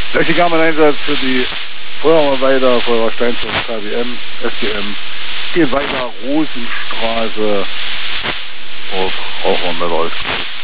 Einsatz für die Feuerwehr weiter, Feuerwehr Steinzug, KWM, SGM. Geht weiter, Rosenstraße auf Rauchermüller.